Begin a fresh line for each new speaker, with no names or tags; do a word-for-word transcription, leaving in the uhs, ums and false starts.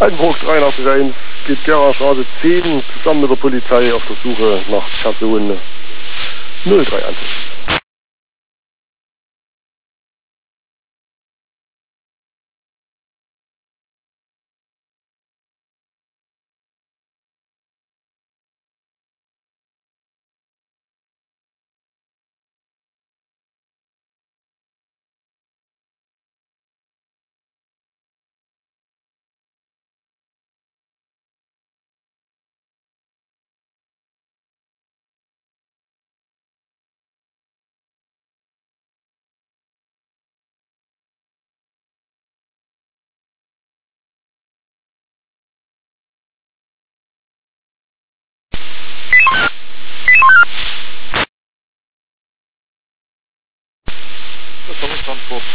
Altenburg dreiundachtzig eins geht Gera Straße zehn zusammen mit der Polizei auf der Suche nach Person null drei eins.
Das war Transport.